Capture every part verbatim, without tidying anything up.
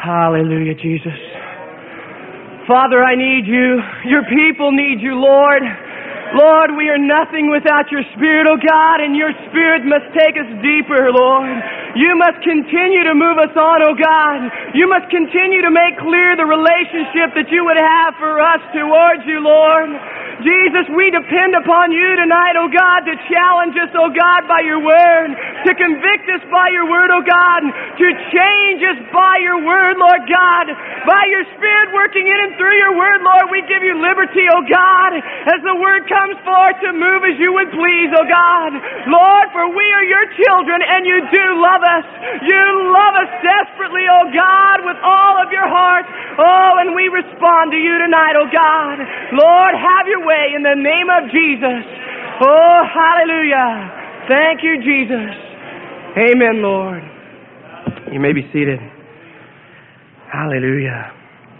Hallelujah, Jesus. Father, I need you. Your people need you, Lord. Lord, we are nothing without your Spirit, oh God, and your Spirit must take us deeper, Lord. You must continue to move us on, oh God. You must continue to make clear the relationship that you would have for us towards you, Lord. Jesus, we depend upon you tonight, oh God, to challenge us, oh God, by your word, to convict us by your word, oh God, to change us by your word, Lord God. By your Spirit working in and through your word, Lord, we give you liberty, oh God, as the word comes forth to move as you would please, oh God. Lord, for we are your children and you do love us. You love us desperately, oh God, with all of your heart. Oh, and we respond to you tonight, oh God. Lord, have your way in the name of Jesus. Oh, hallelujah. Thank you, Jesus. Amen, Lord. You may be seated. Hallelujah.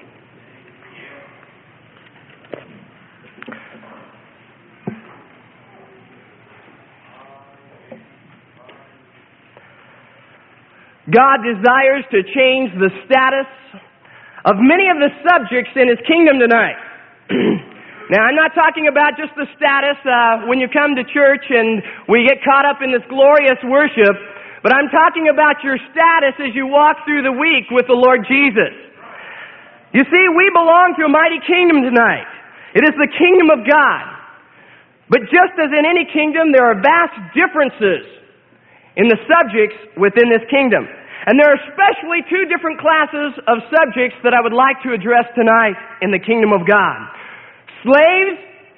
God desires to change the status of many of the subjects in His kingdom tonight. Now, I'm not talking about just the status uh, when you come to church and we get caught up in this glorious worship, but I'm talking about your status as you walk through the week with the Lord Jesus. You see, we belong to a mighty kingdom tonight. It is the kingdom of God. But just as in any kingdom, there are vast differences in the subjects within this kingdom. And there are especially two different classes of subjects that I would like to address tonight in the kingdom of God. Slaves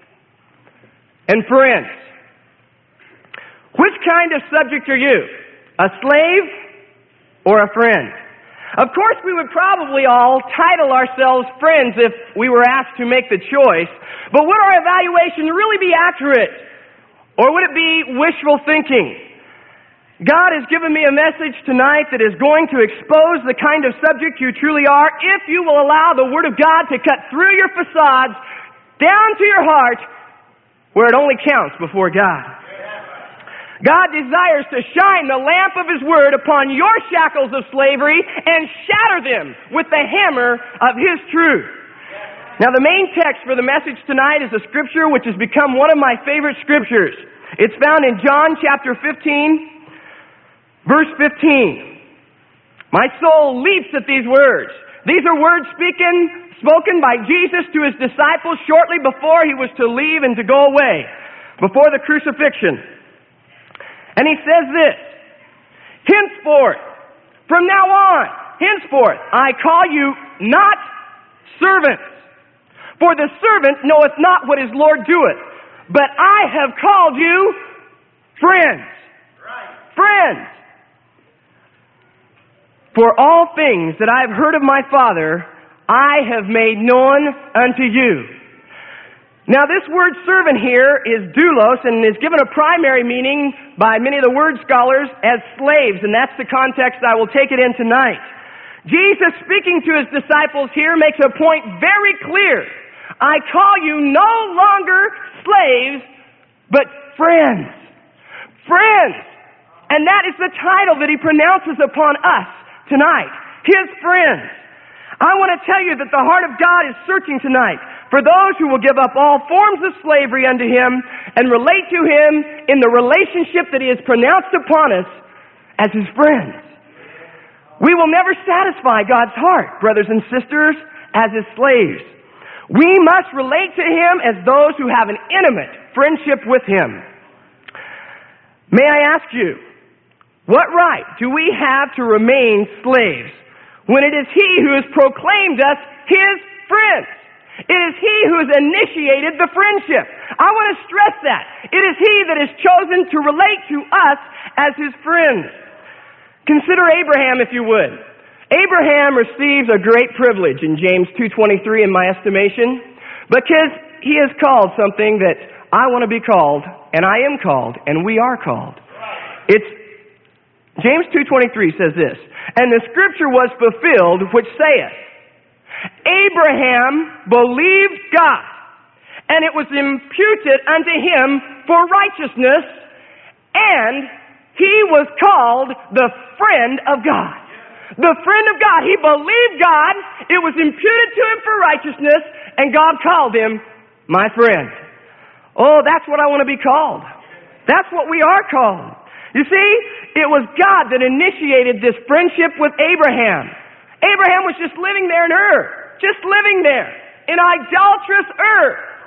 and friends. Which kind of subject are you? A slave or a friend? Of course, we would probably all title ourselves friends if we were asked to make the choice. But would our evaluation really be accurate? Or would it be wishful thinking? God has given me a message tonight that is going to expose the kind of subject you truly are if you will allow the Word of God to cut through your facades down to your heart where it only counts before God. God desires to shine the lamp of His Word upon your shackles of slavery and shatter them with the hammer of His truth. Now, the main text for the message tonight is a scripture which has become one of my favorite scriptures. It's found in John chapter fifteen, verse fifteen. My soul leaps at these words. These are words speaking, spoken by Jesus to His disciples shortly before He was to leave and to go away, before the crucifixion. And He says this, henceforth, from now on, henceforth, I call you not servants, for the servant knoweth not what his Lord doeth, but I have called you friends. Right. Friends. For all things that I have heard of my Father, I have made known unto you. Now, this word servant here is doulos and is given a primary meaning by many of the word scholars as slaves, and that's the context I will take it in tonight. Jesus, speaking to His disciples here, makes a point very clear. I call you no longer slaves, but friends. Friends. And that is the title that He pronounces upon us tonight, His friends. I want to tell you that the heart of God is searching tonight for those who will give up all forms of slavery unto Him and relate to Him in the relationship that He has pronounced upon us as His friends. We will never satisfy God's heart, brothers and sisters, as His slaves. We must relate to Him as those who have an intimate friendship with Him. May I ask you, what right do we have to remain slaves when it is He who has proclaimed us His friends? It is He who has initiated the friendship. I want to stress that. It is He that has chosen to relate to us as His friends. Consider Abraham, if you would. Abraham receives a great privilege in James two twenty-three, in my estimation, because he is called something that I want to be called, and I am called, and we are called. It's James two twenty-three says this, and the scripture was fulfilled which saith, Abraham believed God, and it was imputed unto him for righteousness, and he was called the friend of God. The friend of God. He believed God. It was imputed to him for righteousness, and God called him my friend. Oh, that's what I want to be called. That's what we are called. You see, it was God that initiated this friendship with Abraham. Abraham was just living there in Ur. Just living there in idolatrous Ur.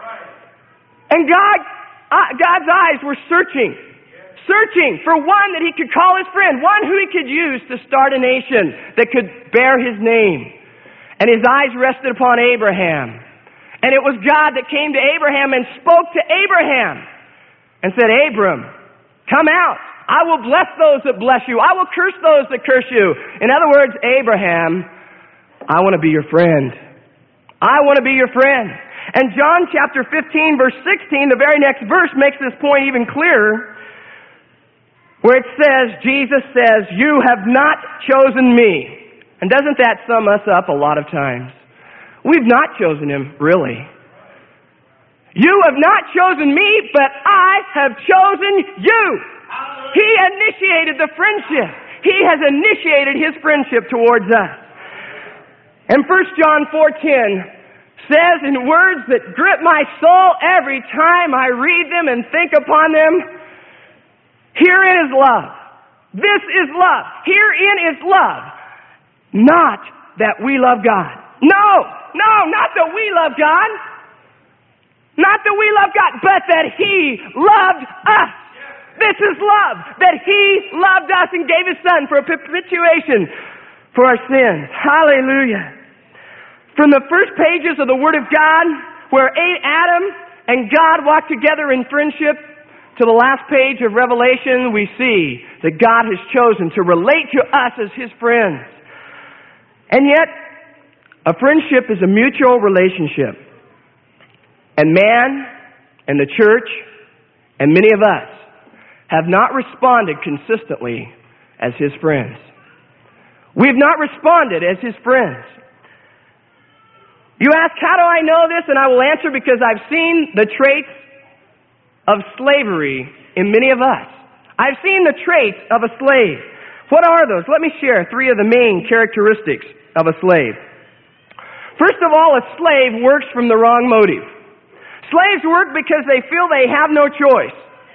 And God, uh, God's eyes were searching. Searching for one that he could call his friend. One who he could use to start a nation that could bear his name. And his eyes rested upon Abraham. And it was God that came to Abraham and spoke to Abraham and said, Abram, come out. I will bless those that bless you. I will curse those that curse you. In other words, Abraham, I want to be your friend. I want to be your friend. And John chapter fifteen, verse sixteen, the very next verse makes this point even clearer, where it says, Jesus says, you have not chosen me. And doesn't that sum us up a lot of times? We've not chosen him, really. You have not chosen me, but I have chosen you. He initiated the friendship. He has initiated his friendship towards us. And First John four ten says in words that grip my soul every time I read them and think upon them, herein is love. This is love. Herein is love. Not that we love God. No, no, not that we love God. Not that we love God, but that he loved us. This is love, that he loved us and gave his son for a propitiation for our sins. Hallelujah. From the first pages of the Word of God, where Adam and God walked together in friendship, to the last page of Revelation, we see that God has chosen to relate to us as his friends. And yet, a friendship is a mutual relationship. And man and the church and many of us have not responded consistently as his friends. We have not responded as his friends. You ask, how do I know this? And I will answer, because I've seen the traits of slavery in many of us. I've seen the traits of a slave. What are those? Let me share three of the main characteristics of a slave. First of all, a slave works from the wrong motive. Slaves work because they feel they have no choice.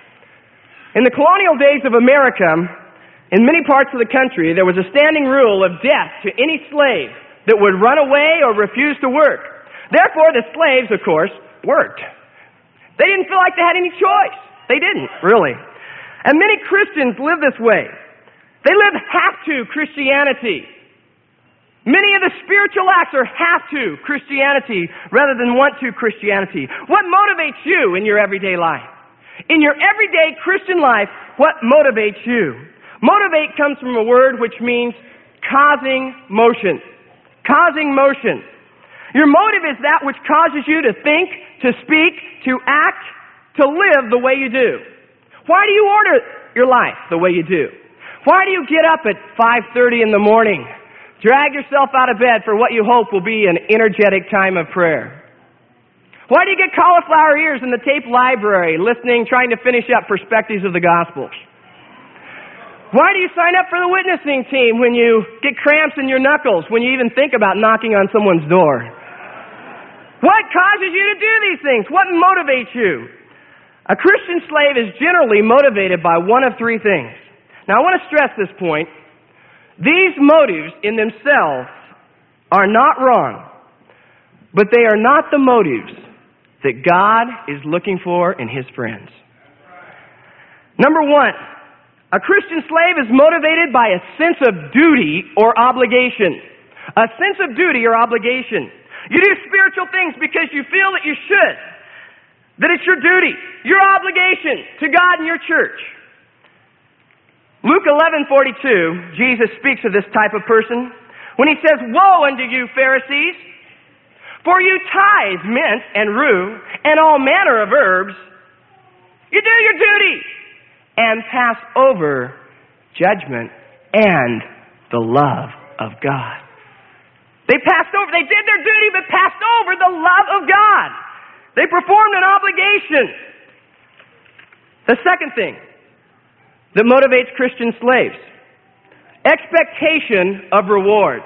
In the colonial days of America, in many parts of the country, there was a standing rule of death to any slave that would run away or refuse to work. Therefore, the slaves, of course, worked. They didn't feel like they had any choice. They didn't, really. And many Christians live this way. They live have-to Christianity. Many of the spiritual acts are have-to Christianity rather than want-to Christianity. What motivates you in your everyday life? In your everyday Christian life, what motivates you? Motivate comes from a word which means causing motion. Causing motion. Your motive is that which causes you to think, to speak, to act, to live the way you do. Why do you order your life the way you do? Why do you get up at five thirty in the morning? Drag yourself out of bed for what you hope will be an energetic time of prayer. Why do you get cauliflower ears in the tape library, listening, trying to finish up Perspectives of the Gospels? Why do you sign up for the witnessing team when you get cramps in your knuckles, when you even think about knocking on someone's door? What causes you to do these things? What motivates you? A Christian slave is generally motivated by one of three things. Now, I want to stress this point. These motives in themselves are not wrong, but they are not the motives that God is looking for in his friends. Number one, a Christian slave is motivated by a sense of duty or obligation. A sense of duty or obligation. You do spiritual things because you feel that you should. That it's your duty, your obligation to God and your church. Luke eleven forty-two, Jesus speaks of this type of person when he says, "Woe unto you, Pharisees! For you tithe mint and rue and all manner of herbs. You do your duty and pass over judgment and the love of God." They passed over, they did their duty, but passed over the love of God. They performed an obligation. The second thing that motivates Christian slaves expectation of reward.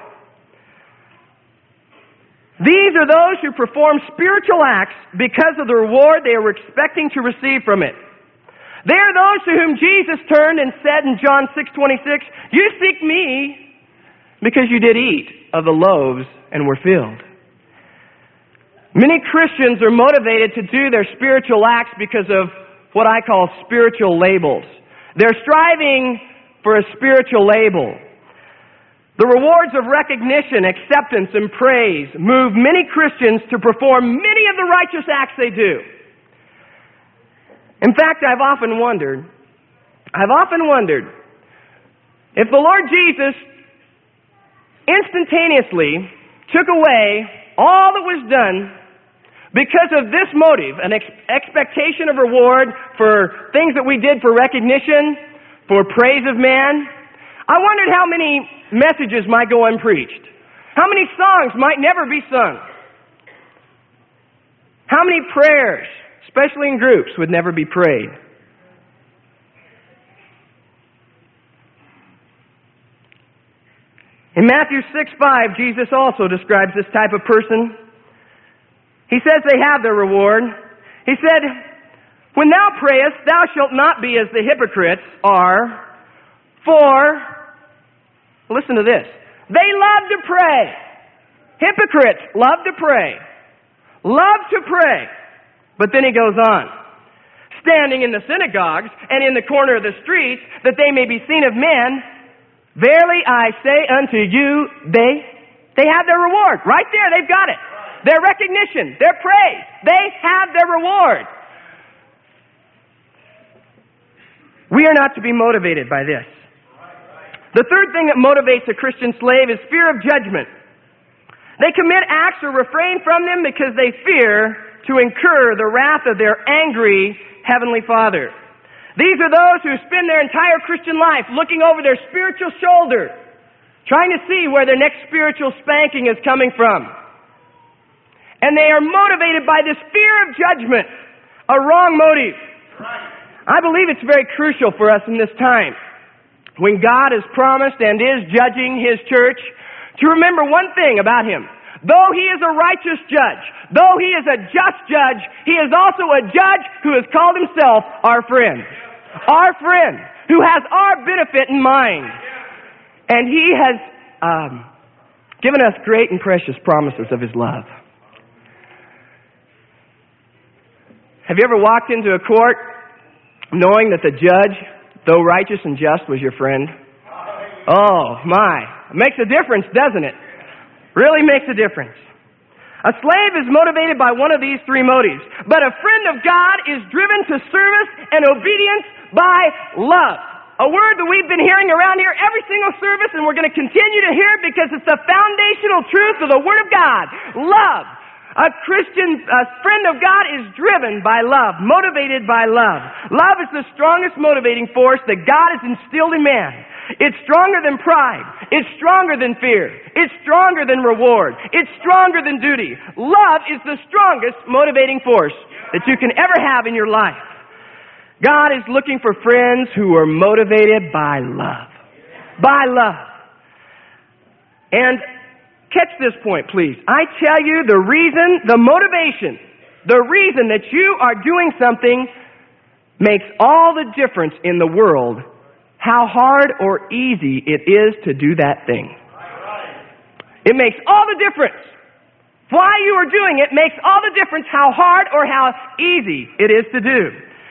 These are those who perform spiritual acts because of the reward they are expecting to receive from it. They are those to whom Jesus turned and said in John six twenty-six, "You seek me because you did eat of the loaves and were filled." Many Christians are motivated to do their spiritual acts because of what I call spiritual labels. They're striving for a spiritual label. The rewards of recognition, acceptance, and praise move many Christians to perform many of the righteous acts they do. In fact, I've often wondered, I've often wondered if the Lord Jesus instantaneously took away all that was done because of this motive, an ex- expectation of reward for things that we did for recognition, for praise of man, I wondered how many messages might go unpreached. How many songs might never be sung. How many prayers, especially in groups, would never be prayed. In Matthew six five, Jesus also describes this type of person. He says they have their reward. He said, "When thou prayest, thou shalt not be as the hypocrites are, for," listen to this, "they love to pray." Hypocrites love to pray. Love to pray. But then he goes on, "standing in the synagogues and in the corner of the streets, that they may be seen of men. Verily I say unto you, they, they have their reward." Right there, they've got it. Their recognition, their praise. They have their reward. We are not to be motivated by this. The third thing that motivates a Christian slave is fear of judgment. They commit acts or refrain from them because they fear to incur the wrath of their angry Heavenly Father. These are those who spend their entire Christian life looking over their spiritual shoulder, trying to see where their next spiritual spanking is coming from. And they are motivated by this fear of judgment, a wrong motive. I believe it's very crucial for us in this time, when God has promised and is judging His church, to remember one thing about Him. Though He is a righteous judge, though He is a just judge, He is also a judge who has called Himself our friend. Our friend, who has our benefit in mind. And He has um, given us great and precious promises of His love. Have you ever walked into a court knowing that the judge, though righteous and just, was your friend? Oh, my. It makes a difference, doesn't it? Really makes a difference. A slave is motivated by one of these three motives. But a friend of God is driven to service and obedience by love. A word that we've been hearing around here every single service, and we're going to continue to hear it because it's the foundational truth of the Word of God. Love. A Christian, a friend of God is driven by love, motivated by love. Love is the strongest motivating force that God has instilled in man. It's stronger than pride. It's stronger than fear. It's stronger than reward. It's stronger than duty. Love is the strongest motivating force that you can ever have in your life. God is looking for friends who are motivated by love. By love. And catch this point, please. I tell you, the reason, the motivation, the reason that you are doing something makes all the difference in the world how hard or easy it is to do that thing. It makes all the difference. Why you are doing it makes all the difference how hard or how easy it is to do.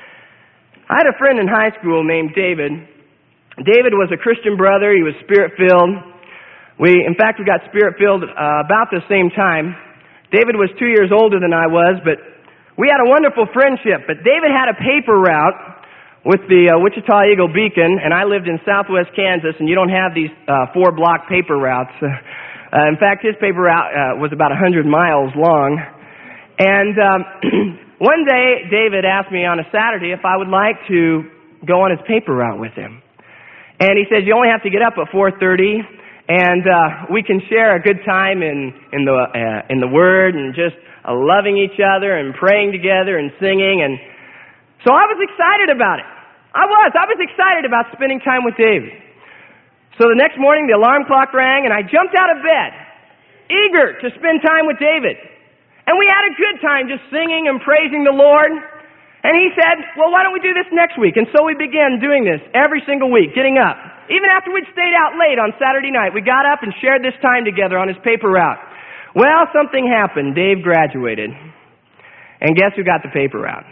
I had a friend in high school named David. David was a Christian brother. He was Spirit-filled. We, in fact, we got Spirit-filled uh, about the same time. David was two years older than I was, but we had a wonderful friendship. But David had a paper route with the uh, Wichita Eagle Beacon, and I lived in southwest Kansas, and you don't have these uh, four-block paper routes. Uh, in fact, his paper route uh, was about one hundred miles long. And um, one day, David asked me on a Saturday if I would like to go on his paper route with him. And he says, you only have to get up at four thirty, and uh, we can share a good time in, in, the, uh, in the Word and just uh, loving each other and praying together and singing. And so I was excited about it. I was. I was excited about spending time with David. So the next morning, the alarm clock rang, and I jumped out of bed, eager to spend time with David. And we had a good time just singing and praising the Lord. And he said, well, why don't we do this next week? And so we began doing this every single week, getting up. Even after we'd stayed out late on Saturday night, we got up and shared this time together on his paper route. Well, something happened. Dave graduated. And guess who got the paper route?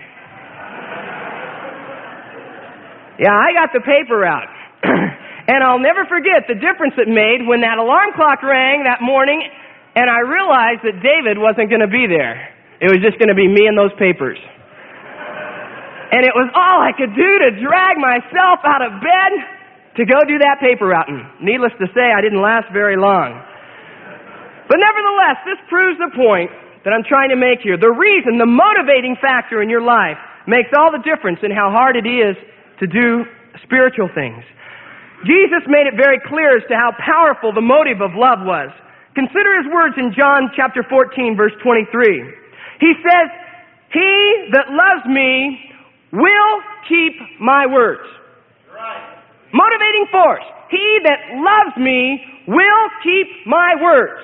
Yeah, I got the paper route. And I'll never forget the difference it made when that alarm clock rang that morning and I realized that David wasn't going to be there. It was just going to be me and those papers. And it was all I could do to drag myself out of bed to go do that paper routing. Needless to say, I didn't last very long. But nevertheless, this proves the point that I'm trying to make here. The reason, the motivating factor in your life makes all the difference in how hard it is to do spiritual things. Jesus made it very clear as to how powerful the motive of love was. Consider his words in John chapter fourteen, verse twenty-three. He says, "He that loves me will keep my words." Right. Motivating force. He that loves me will keep my words.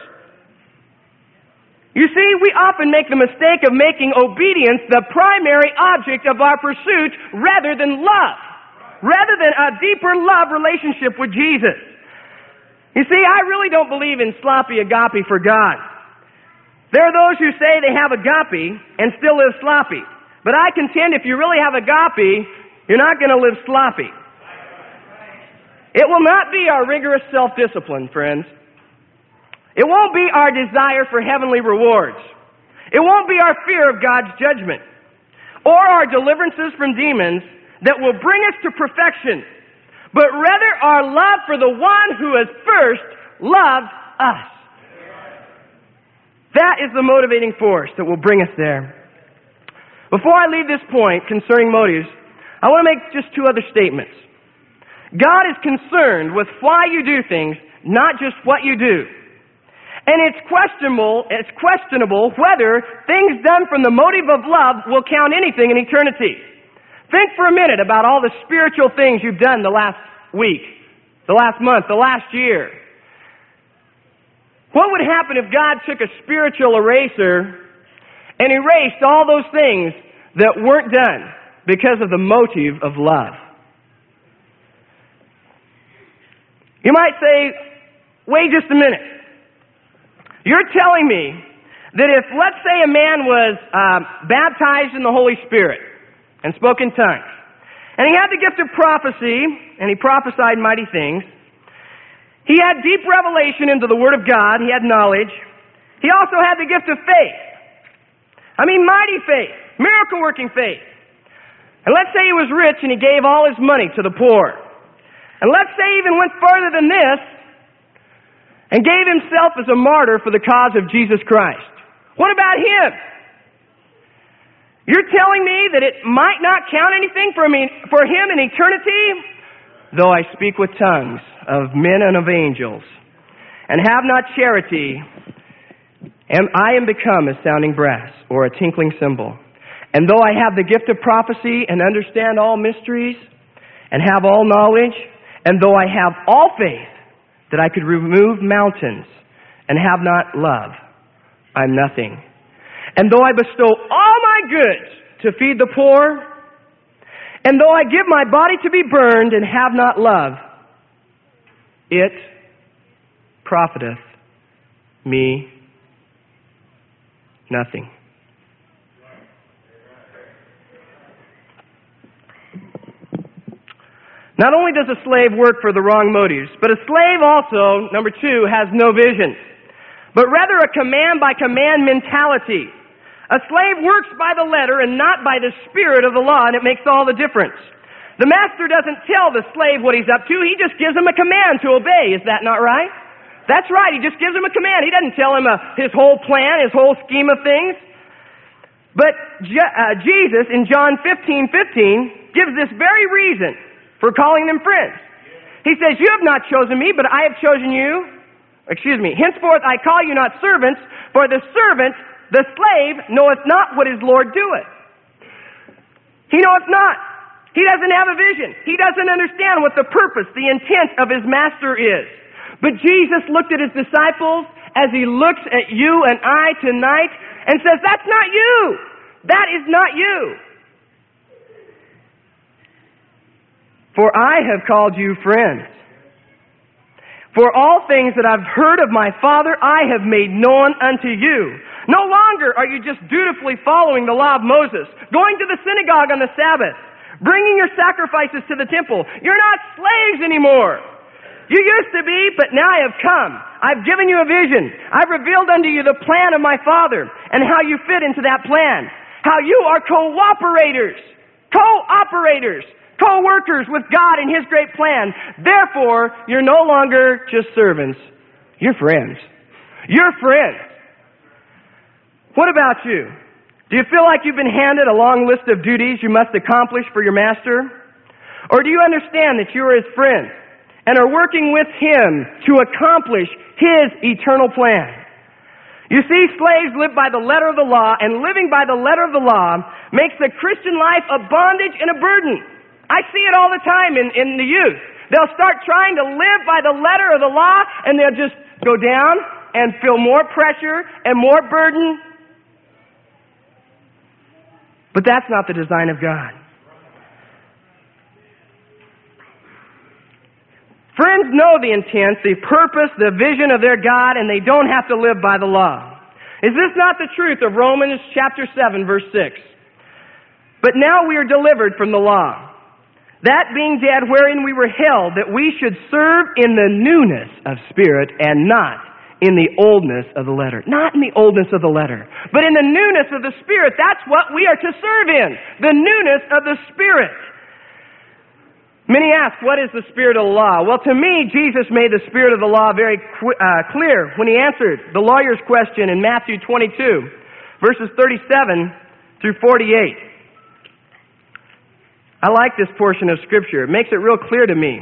You see, we often make the mistake of making obedience the primary object of our pursuit rather than love, rather than a deeper love relationship with Jesus. You see, I really don't believe in sloppy agape for God. There are those who say they have agape and still live sloppy. But I contend if you really have agape, you're not going to live sloppy. It will not be our rigorous self-discipline, friends. It won't be our desire for heavenly rewards. It won't be our fear of God's judgment or our deliverances from demons that will bring us to perfection, but rather our love for the one who has first loved us. That is the motivating force that will bring us there. Before I leave this point concerning motives, I want to make just two other statements. God is concerned with why you do things, not just what you do. And it's questionable, it's questionable whether things done from the motive of love will count anything in eternity. Think for a minute about all the spiritual things you've done the last week, the last month, the last year. What would happen if God took a spiritual eraser and erased all those things that weren't done because of the motive of love? You might say, wait just a minute. You're telling me that if, let's say, a man was uh, baptized in the Holy Spirit and spoke in tongues, and he had the gift of prophecy, and he prophesied mighty things, he had deep revelation into the Word of God, he had knowledge, he also had the gift of faith. I mean, mighty faith, miracle-working faith. And let's say he was rich and he gave all his money to the poor. And let's say he even went further than this and gave himself as a martyr for the cause of Jesus Christ. What about him? You're telling me that it might not count anything for me, for him in eternity? Though I speak with tongues of men and of angels, and have not charity, and I am become a sounding brass or a tinkling cymbal. And though I have the gift of prophecy and understand all mysteries and have all knowledge, and though I have all faith that I could remove mountains and have not love, I'm nothing. And though I bestow all my goods to feed the poor, and though I give my body to be burned and have not love, it profiteth me nothing. Not only does a slave work for the wrong motives, but a slave also, number two, has no vision, but rather a command-by-command mentality. A slave works by the letter and not by the spirit of the law, and it makes all the difference. The master doesn't tell the slave what he's up to, he just gives him a command to obey. Is that not right? That's right, he just gives him a command. He doesn't tell him uh, his whole plan, his whole scheme of things. But Je- uh, Jesus, in John fifteen fifteen, gives this very reason for calling them friends. He says, you have not chosen me, but I have chosen you. Excuse me. Henceforth I call you not servants, for the servant, the slave, knoweth not what his Lord doeth. He knoweth not. He doesn't have a vision. He doesn't understand what the purpose, the intent of his master is. But Jesus looked at his disciples as he looks at you and I tonight and says, that's not you. That is not you. For I have called you friends. For all things that I've heard of my Father, I have made known unto you. No longer are you just dutifully following the law of Moses, going to the synagogue on the Sabbath, bringing your sacrifices to the temple. You're not slaves anymore. You used to be, but now I have come. I've given you a vision. I've revealed unto you the plan of my Father and how you fit into that plan. How you are cooperators, co-operators, co-workers with God in His great plan. Therefore, you're no longer just servants. You're friends. You're friends. What about you? Do you feel like you've been handed a long list of duties you must accomplish for your master? Or do you understand that you are his friend and are working with him to accomplish his eternal plan? You see, slaves live by the letter of the law, and living by the letter of the law makes the Christian life a bondage and a burden. I see it all the time in, in the youth. They'll start trying to live by the letter of the law, and they'll just go down and feel more pressure and more burden. But that's not the design of God. Friends know the intent, the purpose, the vision of their God, and they don't have to live by the law. Is this not the truth of Romans chapter seven, verse six? But now we are delivered from the law, that being dead wherein we were held, that we should serve in the newness of spirit and not in the oldness of the letter. Not in the oldness of the letter, but in the newness of the Spirit. That's what we are to serve in. The newness of the Spirit. Many ask, what is the spirit of the law? Well, to me, Jesus made the spirit of the law very qu- uh, clear when he answered the lawyer's question in Matthew twenty-two, verses thirty-seven through forty-eight. I like this portion of Scripture. It makes it real clear to me.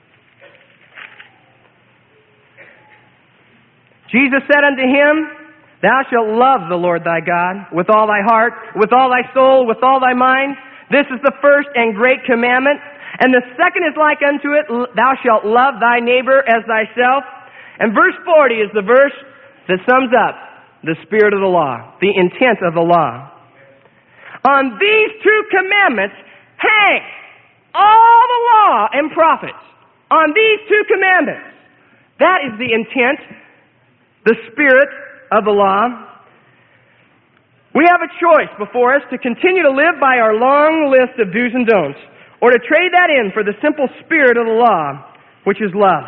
Jesus said unto him, thou shalt love the Lord thy God with all thy heart, with all thy soul, with all thy mind. This is the first and great commandment. And the second is like unto it, thou shalt love thy neighbor as thyself. And verse forty is the verse that sums up the spirit of the law, the intent of the law. On these two commandments hang all the law and prophets. On these two commandments. That is the intent, the spirit of the law. We have a choice before us to continue to live by our long list of do's and don'ts, or to trade that in for the simple spirit of the law, which is love.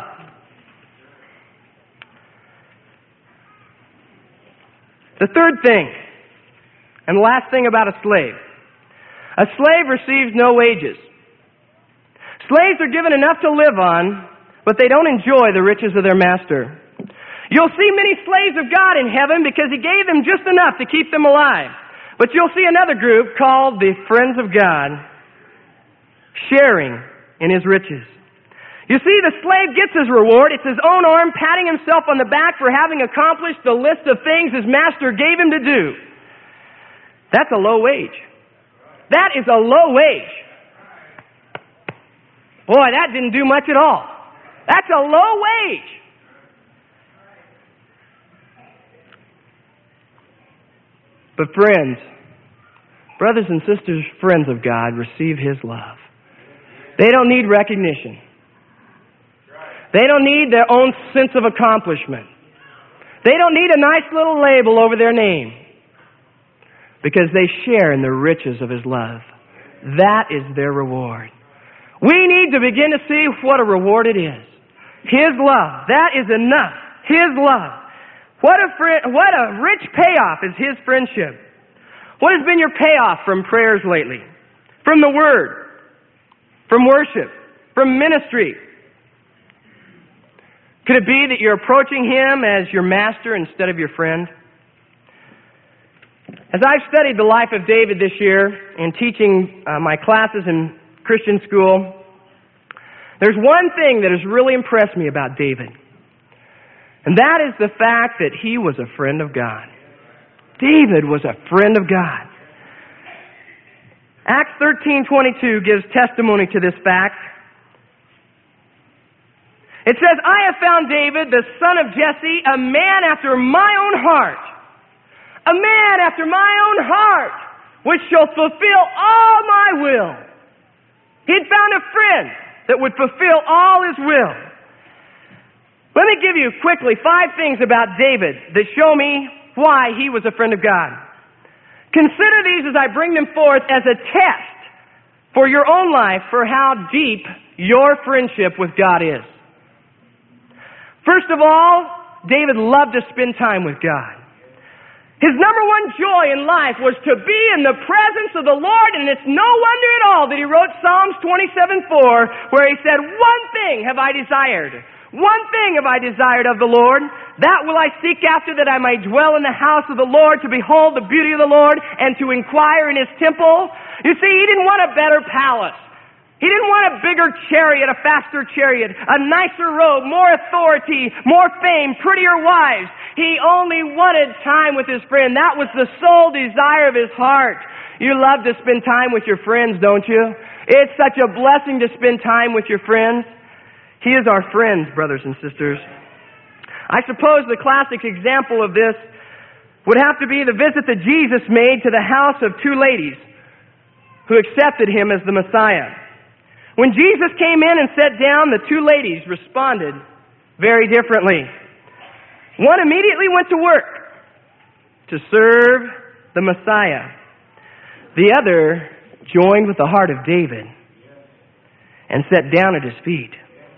The third thing, and the last thing about a slave. A slave receives no wages. Slaves are given enough to live on, but they don't enjoy the riches of their master. You'll see many slaves of God in heaven because He gave them just enough to keep them alive. But you'll see another group called the friends of God, sharing in His riches. You see, the slave gets his reward. It's his own arm patting himself on the back for having accomplished the list of things his master gave him to do. That's a low wage. That is a low wage. Boy, that didn't do much at all. That's a low wage. But friends, brothers and sisters, friends of God, receive His love. They don't need recognition. They don't need their own sense of accomplishment. They don't need a nice little label over their name, because they share in the riches of His love. That is their reward. We need to begin to see what a reward it is. His love. That is enough. His love. What a friend, what a rich payoff is His friendship. What has been your payoff from prayers lately? From the Word? From worship? From ministry? Could it be that you're approaching Him as your master instead of your friend? As I've studied the life of David this year in teaching uh, my classes in Christian school, there's one thing that has really impressed me about David. And that is the fact that he was a friend of God. David was a friend of God. Acts thirteen twenty-two gives testimony to this fact. It says, I have found David, the son of Jesse, a man after my own heart. A man after my own heart, which shall fulfill all my will. He'd found a friend that would fulfill all his will. Let me give you quickly five things about David that show me why he was a friend of God. Consider these as I bring them forth as a test for your own life for how deep your friendship with God is. First of all, David loved to spend time with God. His number one joy in life was to be in the presence of the Lord, and it's no wonder at all that he wrote Psalms twenty-seven four, where he said, one thing have I desired. One thing have I desired of the Lord. That will I seek after, that I may dwell in the house of the Lord, to behold the beauty of the Lord, and to inquire in his temple. You see, he didn't want a better palace. He didn't want a bigger chariot, a faster chariot, a nicer robe, more authority, more fame, prettier wives. He only wanted time with his friend. That was the sole desire of his heart. You love to spend time with your friends, don't you? It's such a blessing to spend time with your friends. He is our friend, brothers and sisters. I suppose the classic example of this would have to be the visit that Jesus made to the house of two ladies who accepted him as the Messiah. When Jesus came in and sat down, the two ladies responded very differently. One immediately went to work to serve the Messiah. The other joined with the heart of David and sat down at his feet.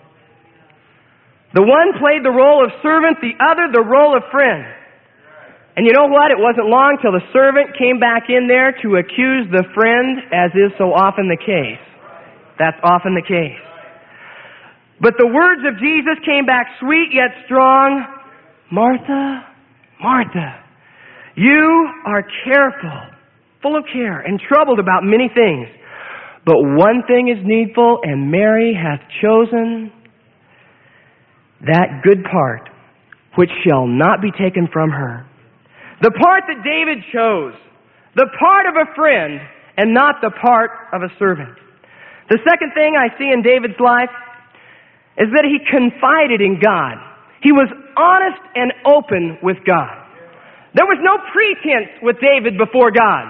The one played the role of servant, the other the role of friend. And you know what? It wasn't long till the servant came back in there to accuse the friend, as is so often the case. That's often the case. But the words of Jesus came back sweet yet strong. Martha, Martha, you are careful, full of care, and troubled about many things. But one thing is needful, and Mary hath chosen that good part, which shall not be taken from her. The part that David chose, the part of a friend, and not the part of a servant. The second thing I see in David's life is that he confided in God. He was honest and open with God. There was no pretense with David before God.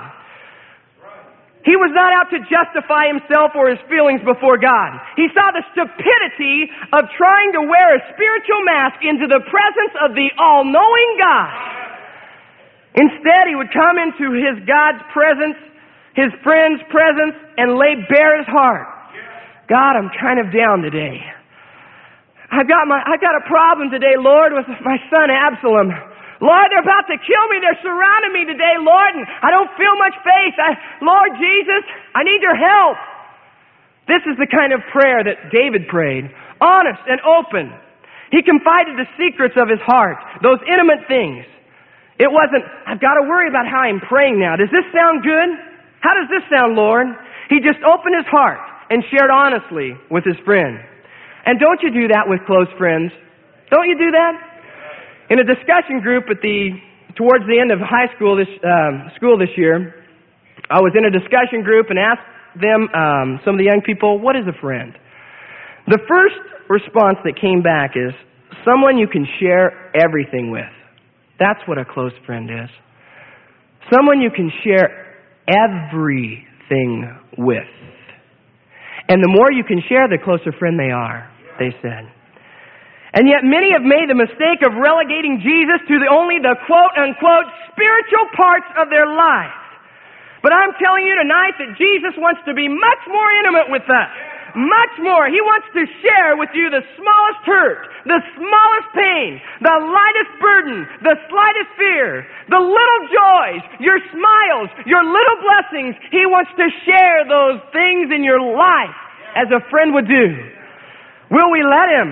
He was not out to justify himself or his feelings before God. He saw the stupidity of trying to wear a spiritual mask into the presence of the all-knowing God. Instead, he would come into his God's presence, his friend's presence, and lay bare his heart. God, I'm kind of down today. I've got my, I've got a problem today, Lord, with my son Absalom. Lord, they're about to kill me. They're surrounding me today, Lord, and I don't feel much faith. I, Lord Jesus, I need your help. This is the kind of prayer that David prayed, honest and open. He confided the secrets of his heart, those intimate things. It wasn't, I've got to worry about how I'm praying now. Does this sound good? How does this sound, Lord? He just opened his heart and shared honestly with his friend. And don't you do that with close friends? Don't you do that? In a discussion group at the towards the end of high school this um, school this year, I was in a discussion group and asked them, um, some of the young people, what is a friend? The first response that came back is someone you can share everything with. That's what a close friend is. Someone you can share everything with. And the more you can share, the closer friend they are, they said. And yet many have made the mistake of relegating Jesus to the only the quote-unquote spiritual parts of their life. But I'm telling you tonight that Jesus wants to be much more intimate with us. Much more. He wants to share with you the smallest hurt, the smallest pain, the lightest burden, the slightest fear, the little joys, your smiles, your little blessings. He wants to share those things in your life as a friend would do. Will we let him?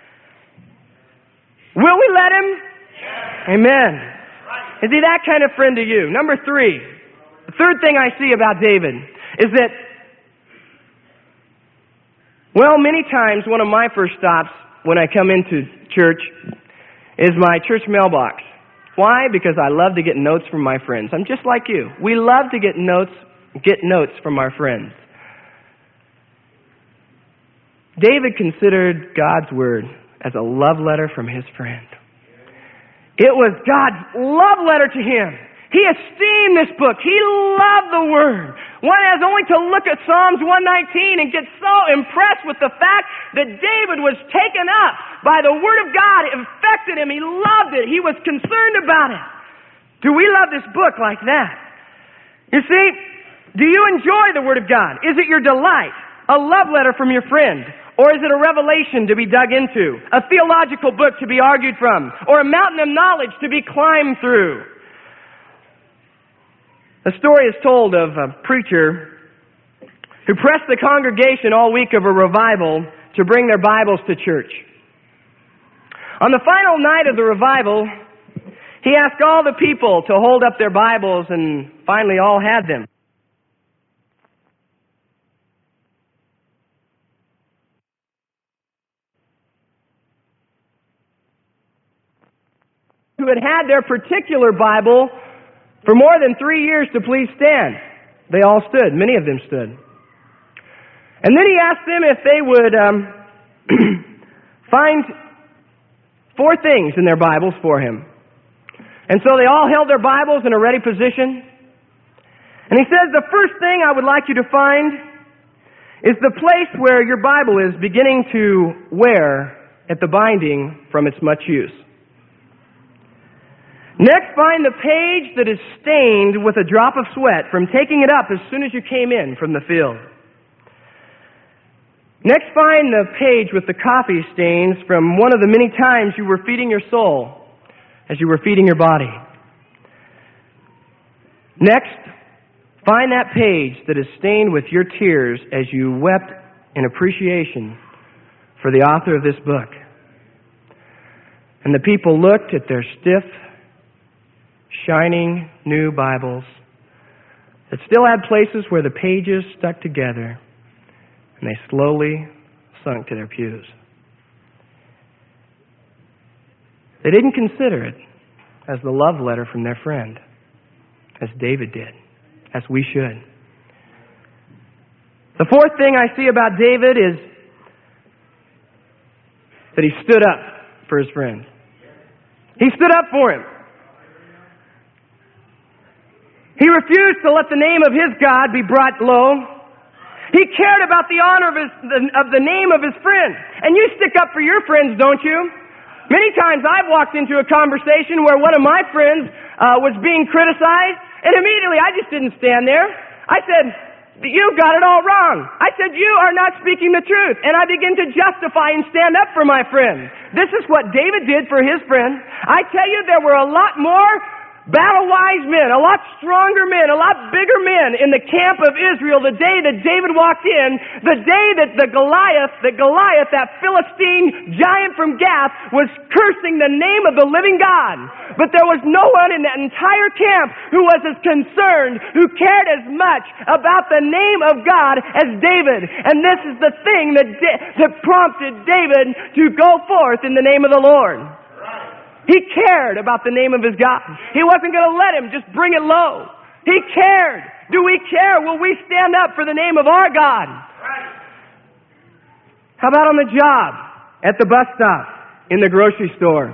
Will we let him? Amen. Is he that kind of friend to you? Number three, the third thing I see about David is that, well, many times one of my first stops when I come into church is my church mailbox. Why? Because I love to get notes from my friends. I'm just like you. We love to get notes get notes from our friends. David considered God's Word as a love letter from his friend. It was God's love letter to him. He esteemed this book. He loved the Word. One has only to look at Psalms one nineteen and get so impressed with the fact that David was taken up by the Word of God. It affected him. He loved it. He was concerned about it. Do we love this book like that? You see, do you enjoy the Word of God? Is it your delight? A love letter from your friend? Or is it a revelation to be dug into? A theological book to be argued from? Or a mountain of knowledge to be climbed through? A story is told of a preacher who pressed the congregation all week of a revival to bring their Bibles to church. On the final night of the revival, he asked all the people to hold up their Bibles, and finally all had them. Who had had their particular Bible for more than three years to please stand. They all stood. Many of them stood. And then he asked them if they would um, find four things in their Bibles for him. And so they all held their Bibles in a ready position. And he says, the first thing I would like you to find is the place where your Bible is beginning to wear at the binding from its much use. Next, find the page that is stained with a drop of sweat from taking it up as soon as you came in from the field. Next, find the page with the coffee stains from one of the many times you were feeding your soul as you were feeding your body. Next, find that page that is stained with your tears as you wept in appreciation for the author of this book. And the people looked at their stiff, shining new Bibles that still had places where the pages stuck together, and they slowly sunk to their pews. They didn't consider it as the love letter from their friend, as David did, as we should. The fourth thing I see about David is that he stood up for his friend. He stood up for him. He refused to let the name of his God be brought low. He cared about the honor of, his, of the name of his friend. And you stick up for your friends, don't you? Many times I've walked into a conversation where one of my friends uh, was being criticized, and immediately I just didn't stand there. I said, you got it all wrong. I said, you are not speaking the truth. And I begin to justify and stand up for my friend. This is what David did for his friend. I tell you, there were a lot more battle-wise men, a lot stronger men, a lot bigger men in the camp of Israel the day that David walked in, the day that the Goliath, that Goliath, that Philistine giant from Gath, was cursing the name of the living God. But there was no one in that entire camp who was as concerned, who cared as much about the name of God as David. And this is the thing that, that prompted David to go forth in the name of the Lord. He cared about the name of his God. He wasn't going to let him just bring it low. He cared. Do we care? Will we stand up for the name of our God? How about on the job, at the bus stop, in the grocery store?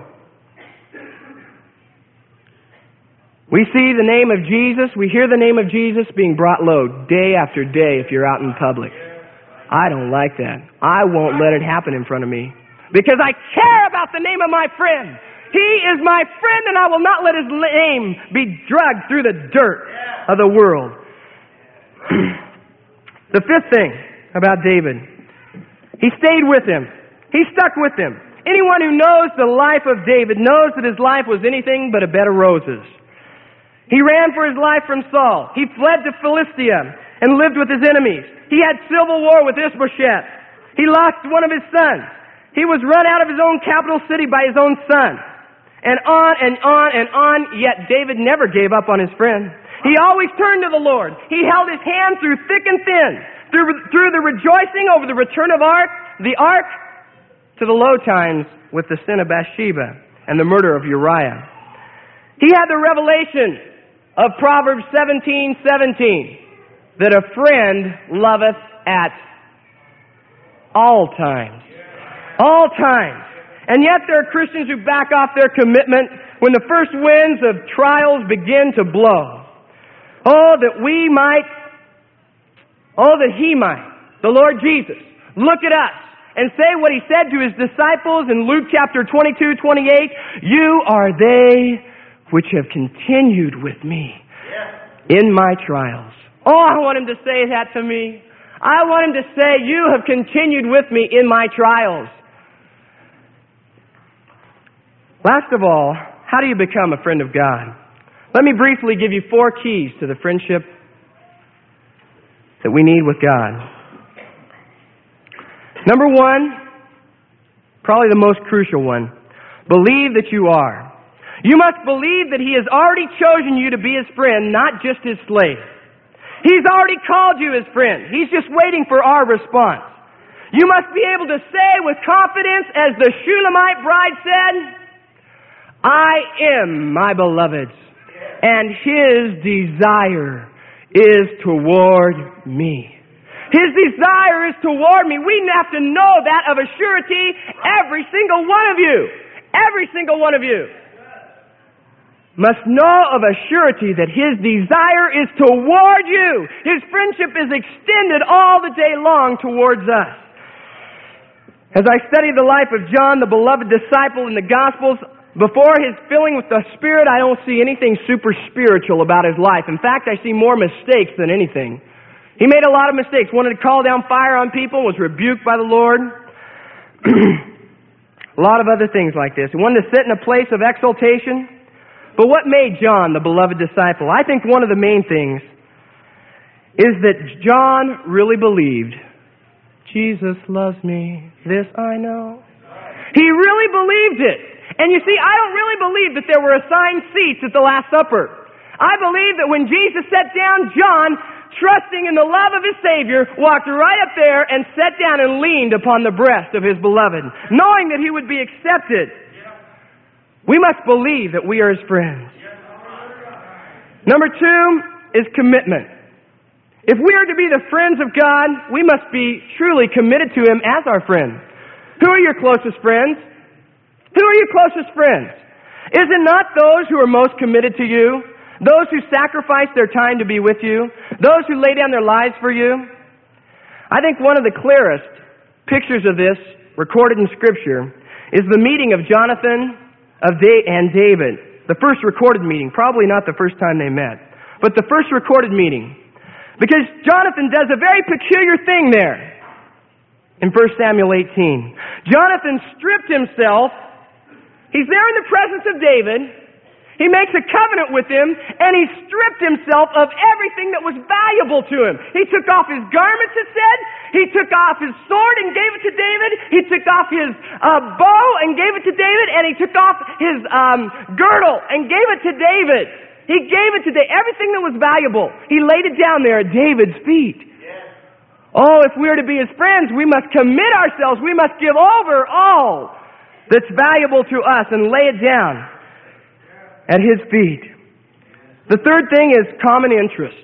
We see the name of Jesus, we hear the name of Jesus being brought low day after day if you're out in public. I don't like that. I won't let it happen in front of me because I care about the name of my friend. He is my friend, and I will not let his name be dragged through the dirt of the world. The fifth thing about David, he stayed with him. He stuck with him. Anyone who knows the life of David knows that his life was anything but a bed of roses. He ran for his life from Saul. He fled to Philistia and lived with his enemies. He had civil war with Ishbosheth. He lost one of his sons. He was run out of his own capital city by his own son. And on and on and on, yet David never gave up on his friend. He always turned to the Lord. He held his hand through thick and thin, through, through the rejoicing over the return of ark, the ark, to the low times with the sin of Bathsheba and the murder of Uriah. He had the revelation of Proverbs seventeen seventeen. that a friend loveth at all times. All times. And yet there are Christians who back off their commitment when the first winds of trials begin to blow. Oh, that we might, oh, that He might, the Lord Jesus, look at us and say what He said to His disciples in Luke chapter twenty-two, twenty-eight, "You are they which have continued with me in my trials." Oh, I want Him to say that to me. I want Him to say, "You have continued with me in my trials." Last of all, how do you become a friend of God? Let me briefly give you four keys to the friendship that we need with God. Number one, probably the most crucial one, believe that you are. You must believe that He has already chosen you to be His friend, not just His slave. He's already called you His friend. He's just waiting for our response. You must be able to say with confidence, as the Shulamite bride said, "I am my beloved's, and His desire is toward me." His desire is toward me. We have to know that of a surety, every single one of you. Every single one of you must know of a surety that His desire is toward you. His friendship is extended all the day long towards us. As I study the life of John, the beloved disciple in the Gospels, before his filling with the Spirit, I don't see anything super spiritual about his life. In fact, I see more mistakes than anything. He made a lot of mistakes. Wanted to call down fire on people, was rebuked by the Lord. A lot of other things like this. He wanted to sit in a place of exaltation. But what made John the beloved disciple? I think one of the main things is that John really believed, Jesus loves me, this I know. He really believed it. And you see, I don't really believe that there were assigned seats at the Last Supper. I believe that when Jesus sat down, John, trusting in the love of his Savior, walked right up there and sat down and leaned upon the breast of his beloved, knowing that he would be accepted. We must believe that we are His friends. Number two is commitment. If we are to be the friends of God, we must be truly committed to Him as our friend. Who are your closest friends? Who are your closest friends? Is it not those who are most committed to you? Those who sacrifice their time to be with you? Those who lay down their lives for you? I think one of the clearest pictures of this recorded in Scripture is the meeting of Jonathan of da- and David. The first recorded meeting, probably not the first time they met, but the first recorded meeting. Because Jonathan does a very peculiar thing there in First Samuel eighteen. Jonathan stripped himself. He's there in the presence of David. He makes a covenant with him, and he stripped himself of everything that was valuable to him. He took off his garments, it said. He took off his sword and gave it to David. He took off his uh, bow and gave it to David. And he took off his um, girdle and gave it to David. He gave it to David. Everything that was valuable, he laid it down there at David's feet. Oh, if we are to be His friends, we must commit ourselves. We must give over all that's valuable to us and lay it down at His feet. The third thing is common interest.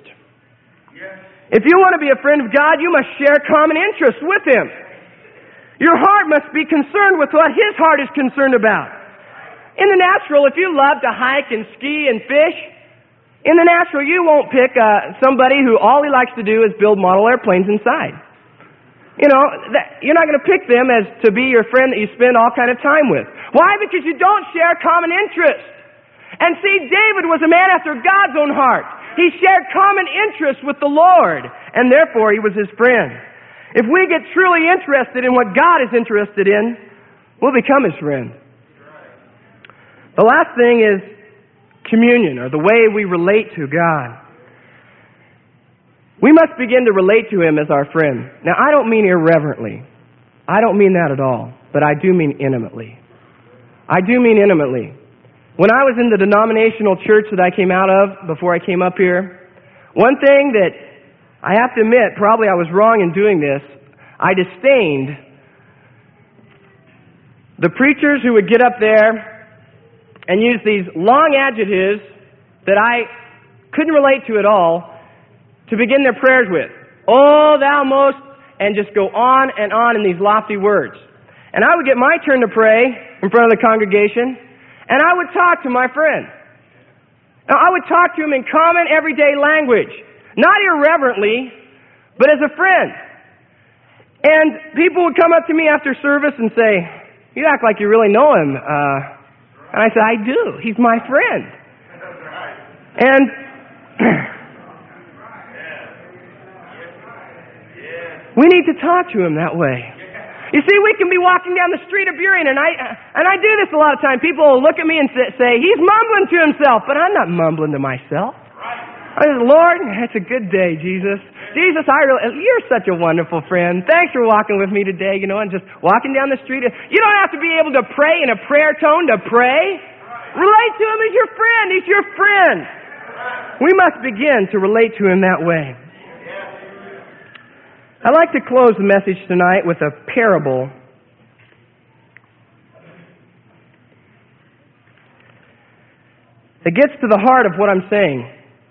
If you want to be a friend of God, you must share common interests with Him. Your heart must be concerned with what His heart is concerned about. In the natural, if you love to hike and ski and fish, in the natural, you won't pick uh, somebody who all he likes to do is build model airplanes inside. You know, that, you're not going to pick them as to be your friend that you spend all kind of time with. Why? Because you don't share common interests. And see, David was a man after God's own heart. He shared common interests with the Lord, and therefore he was His friend. If we get truly interested in what God is interested in, we'll become His friend. The last thing is communion, or the way we relate to God. We must begin to relate to Him as our friend. Now, I don't mean irreverently. I don't mean that at all, but I do mean intimately. I do mean intimately. When I was in the denominational church that I came out of before I came up here, one thing that I have to admit, probably I was wrong in doing this, I disdained the preachers who would get up there and use these long adjectives that I couldn't relate to at all, to begin their prayers with. Oh, thou most, and just go on and on in these lofty words. And I would get my turn to pray in front of the congregation, and I would talk to my friend. Now, I would talk to him in common, everyday language, not irreverently, but as a friend. And people would come up to me after service and say, "You act like you really know him." Uh, and I said, "I do. He's my friend." And we need to talk to him that way. You see, we can be walking down the street of Burien, and I and I do this a lot of times. People will look at me and say, "He's mumbling to himself," but I'm not mumbling to myself. I say, "Lord, it's a good day, Jesus. Jesus, I really, you're such a wonderful friend. Thanks for walking with me today, you know, and just walking down the street. You don't have to be able to pray in a prayer tone to pray. Relate to him as your friend. He's your friend." We must begin to relate to him that way. I'd like to close the message tonight with a parable that gets to the heart of what I'm saying.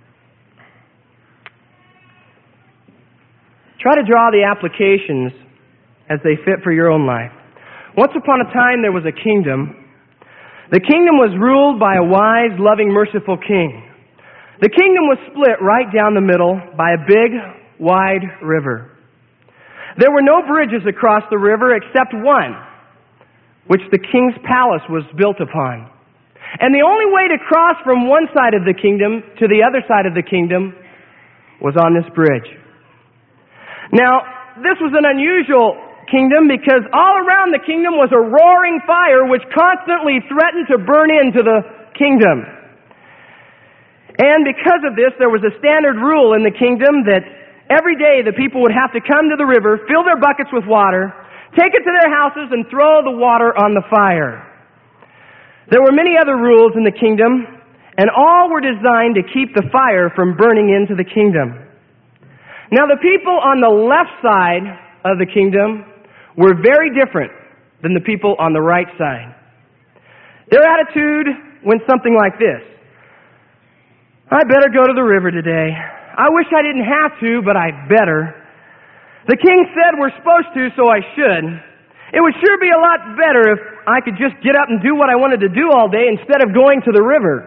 Try to draw the applications as they fit for your own life. Once upon a time there was a kingdom. The kingdom was ruled by a wise, loving, merciful king. The kingdom was split right down the middle by a big, wide river. There were no bridges across the river except one, which the king's palace was built upon. And the only way to cross from one side of the kingdom to the other side of the kingdom was on this bridge. Now, this was an unusual kingdom because all around the kingdom was a roaring fire which constantly threatened to burn into the kingdom. And because of this, there was a standard rule in the kingdom that every day the people would have to come to the river, fill their buckets with water, take it to their houses, and throw the water on the fire. There were many other rules in the kingdom, and all were designed to keep the fire from burning into the kingdom. Now, the people on the left side of the kingdom were very different than the people on the right side. Their attitude went something like this: "I better go to the river today. I wish I didn't have to, but I better. The king said we're supposed to, so I should. It would sure be a lot better if I could just get up and do what I wanted to do all day instead of going to the river.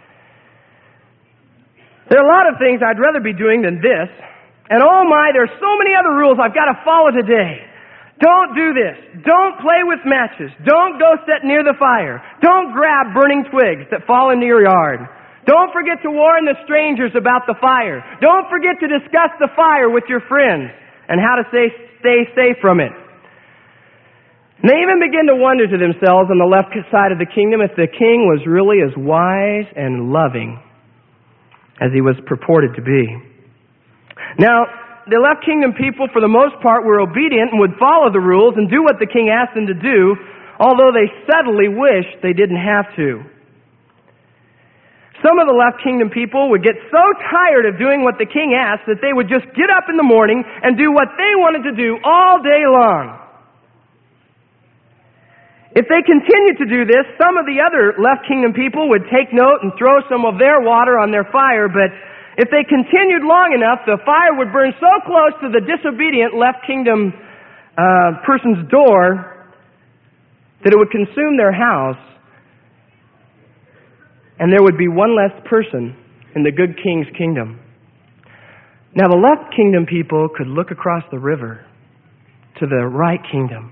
There are a lot of things I'd rather be doing than this. And oh my, there's so many other rules I've got to follow today. Don't do this. Don't play with matches. Don't go sit near the fire. Don't grab burning twigs that fall into your yard. Don't forget to warn the strangers about the fire. Don't forget to discuss the fire with your friends and how to stay, stay safe from it." And they even begin to wonder to themselves on the left side of the kingdom if the king was really as wise and loving as he was purported to be. Now, the left kingdom people, for the most part, were obedient and would follow the rules and do what the king asked them to do, although they subtly wished they didn't have to. Some of the left kingdom people would get so tired of doing what the king asked that they would just get up in the morning and do what they wanted to do all day long. If they continued to do this, some of the other left kingdom people would take note and throw some of their water on their fire, but if they continued long enough, the fire would burn so close to the disobedient left kingdom uh, person's door that it would consume their house, and there would be one less person in the good king's kingdom. Now, the left kingdom people could look across the river to the right kingdom.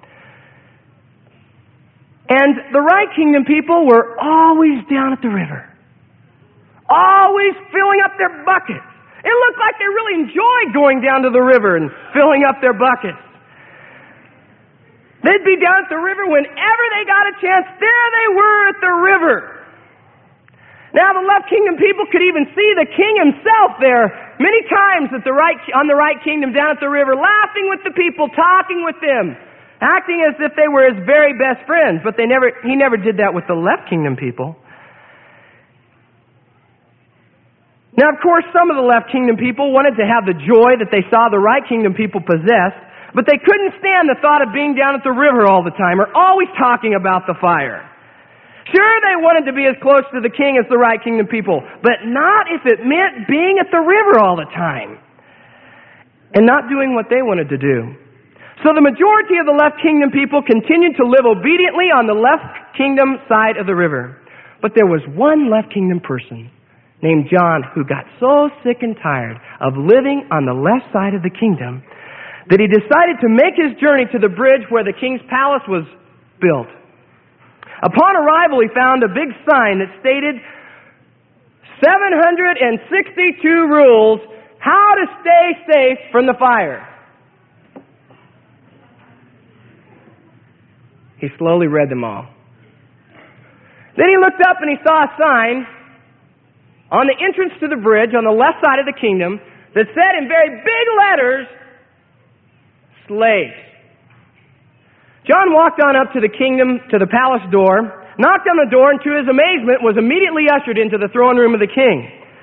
And the right kingdom people were always down at the river, always filling up their buckets. It looked like they really enjoyed going down to the river and filling up their buckets. They'd be down at the river whenever they got a chance. There they were at the river. Now, the left kingdom people could even see the king himself there many times at the right, on the right kingdom down at the river, laughing with the people, talking with them, acting as if they were his very best friends. But they never, he never did that with the left kingdom people. Now, of course, some of the left kingdom people wanted to have the joy that they saw the right kingdom people possess, but they couldn't stand the thought of being down at the river all the time or always talking about the fire. Sure, they wanted to be as close to the king as the right kingdom people, but not if it meant being at the river all the time and not doing what they wanted to do. So the majority of the left kingdom people continued to live obediently on the left kingdom side of the river. But there was one left kingdom person named John who got so sick and tired of living on the left side of the kingdom that he decided to make his journey to the bridge where the king's palace was built. Upon arrival, he found a big sign that stated seven hundred sixty-two rules how to stay safe from the fire. He slowly read them all. Then he looked up and he saw a sign on the entrance to the bridge on the left side of the kingdom that said in very big letters, slaves. John walked on up to the kingdom, to the palace door, knocked on the door, and to his amazement was immediately ushered into the throne room of the king.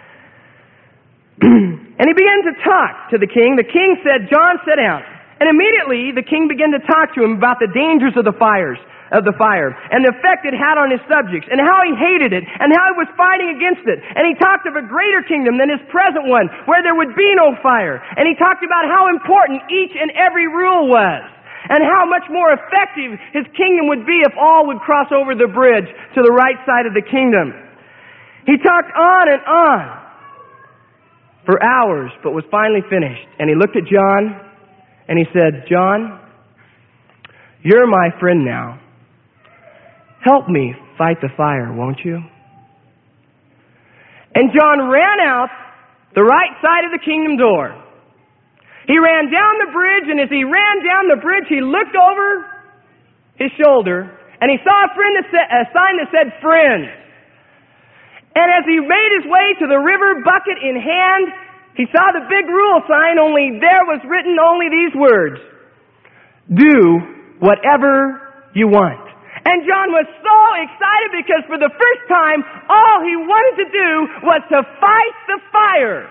And he began to talk to the king. The king said, "John, sit down." And immediately the king began to talk to him about the dangers of the fires, of the fire, and the effect it had on his subjects, and how he hated it, and how he was fighting against it. And he talked of a greater kingdom than his present one, where there would be no fire. And he talked about how important each and every rule was, and how much more effective his kingdom would be if all would cross over the bridge to the right side of the kingdom. He talked on and on for hours, but was finally finished. And he looked at John, and he said, "John, you're my friend now. Help me fight the fire, won't you?" And John ran out the right side of the kingdom door. He ran down the bridge, and as he ran down the bridge, he looked over his shoulder, and he saw a, friend that said, a sign that said, "Friend." And as he made his way to the river, bucket in hand, he saw the big rule sign, only there was written only these words, "Do whatever you want." And John was so excited because for the first time, all he wanted to do was to fight the fire.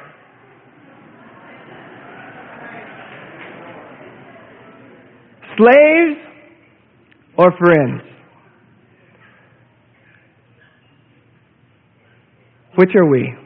Slaves or friends? Which are we?